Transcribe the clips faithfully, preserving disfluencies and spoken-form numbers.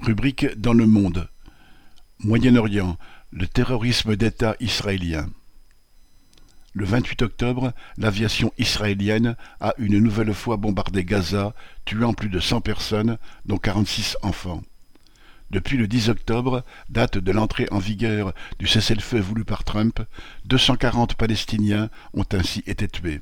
Rubrique dans le monde. Moyen-Orient, le terrorisme d'État israélien. Le vingt-huit octobre, l'aviation israélienne a une nouvelle fois bombardé Gaza, tuant plus de cent personnes, dont quarante-six enfants. Depuis le dix octobre, date de l'entrée en vigueur du cessez-le-feu voulu par Trump, deux cent quarante Palestiniens ont ainsi été tués.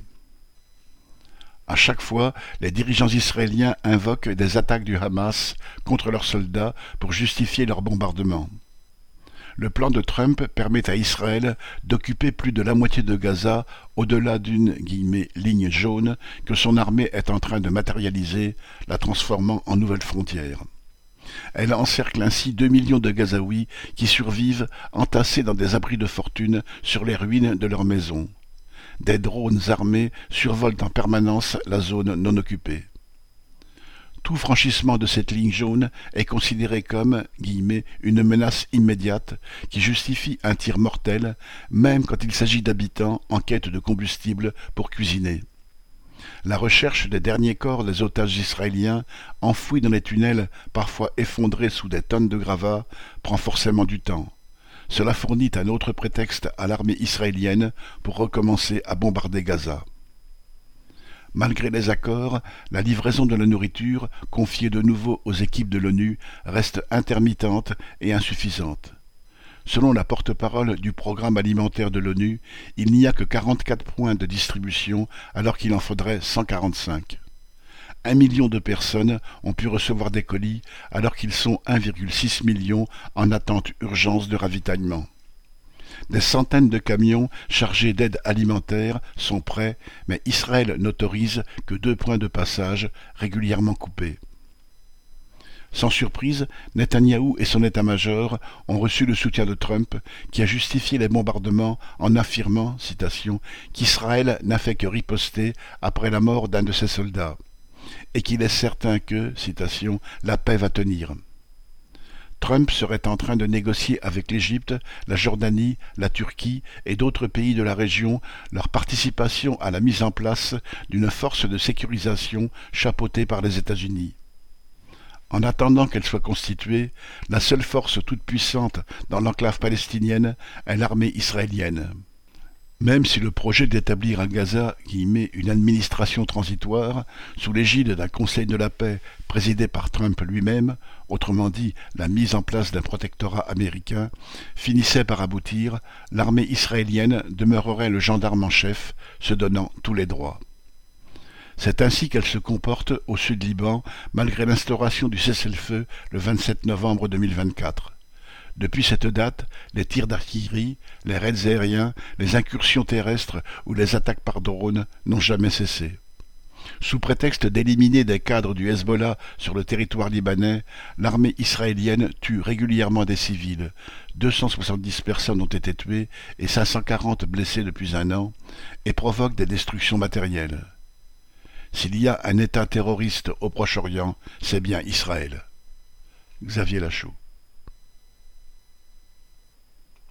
À chaque fois, les dirigeants israéliens invoquent des attaques du Hamas contre leurs soldats pour justifier leur bombardement. Le plan de Trump permet à Israël d'occuper plus de la moitié de Gaza au-delà d'une guillemets, ligne jaune que son armée est en train de matérialiser, la transformant en nouvelle frontière. Elle encercle ainsi deux millions de Gazaouis qui survivent entassés dans des abris de fortune sur les ruines de leurs maisons. Des drones armés survolent en permanence la zone non occupée. Tout franchissement de cette ligne jaune est considéré comme guillemets, une menace immédiate qui justifie un tir mortel, même quand il s'agit d'habitants en quête de combustible pour cuisiner. La recherche des derniers corps des otages israéliens, enfouis dans les tunnels parfois effondrés sous des tonnes de gravats, prend forcément du temps. Cela fournit un autre prétexte à l'armée israélienne pour recommencer à bombarder Gaza. Malgré les accords, la livraison de la nourriture, confiée de nouveau aux équipes de l'ONU, reste intermittente et insuffisante. Selon la porte-parole du programme alimentaire de l'ONU, il n'y a que quarante-quatre points de distribution alors qu'il en faudrait cent quarante-cinq. Un million de personnes ont pu recevoir des colis alors qu'ils sont un virgule six million en attente urgence de ravitaillement. Des centaines de camions chargés d'aide alimentaire sont prêts, mais Israël n'autorise que deux points de passage régulièrement coupés. Sans surprise, Netanyahou et son état-major ont reçu le soutien de Trump, qui a justifié les bombardements en affirmant, citation, qu'Israël n'a fait que riposter après la mort d'un de ses soldats, et qu'il est certain que, citation, la paix va tenir. Trump serait en train de négocier avec l'Égypte, la Jordanie, la Turquie et d'autres pays de la région leur participation à la mise en place d'une force de sécurisation chapeautée par les États-Unis. En attendant qu'elle soit constituée, la seule force toute puissante dans l'enclave palestinienne est l'armée israélienne. Même si le projet d'établir à Gaza qui met une administration transitoire sous l'égide d'un Conseil de la paix présidé par Trump lui-même, autrement dit la mise en place d'un protectorat américain, finissait par aboutir, l'armée israélienne demeurerait le gendarme en chef, se donnant tous les droits. C'est ainsi qu'elle se comporte au Sud-Liban, malgré l'instauration du cessez-le-feu le vingt-sept novembre deux mille vingt-quatre. Depuis cette date, les tirs d'artillerie, les raids aériens, les incursions terrestres ou les attaques par drone n'ont jamais cessé. Sous prétexte d'éliminer des cadres du Hezbollah sur le territoire libanais, l'armée israélienne tue régulièrement des civils. deux cent soixante-dix personnes ont été tuées et cinq cent quarante blessées depuis un an, et provoque des destructions matérielles. S'il y a un État terroriste au Proche-Orient, c'est bien Israël. Xavier Lachaud.